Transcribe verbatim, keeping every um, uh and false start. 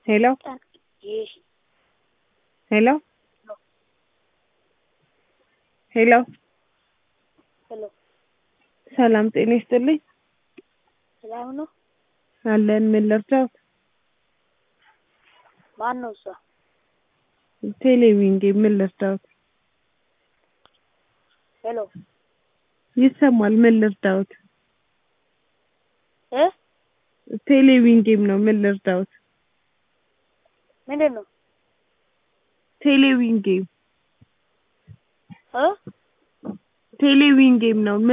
ሄሎ ይህ ሄሎ ሄሎ ሄሎ ሰላም ጤና ይስጥልኝ። ሰላም ነው? አለን። ምን ልርዳዎት? ማን ነው እሷ? ቴሌቪዥን ጌም ምን ልርዳዎት? ሄሎ ይሰማል። ምን ልርዳዎት? እ ቴሌቪዥን ጌም ነው። ምን ልርዳዎት? ምንድን ነው? ቴሌቪዥን ጌም እ ቴሌቪዥን ጌም ነው።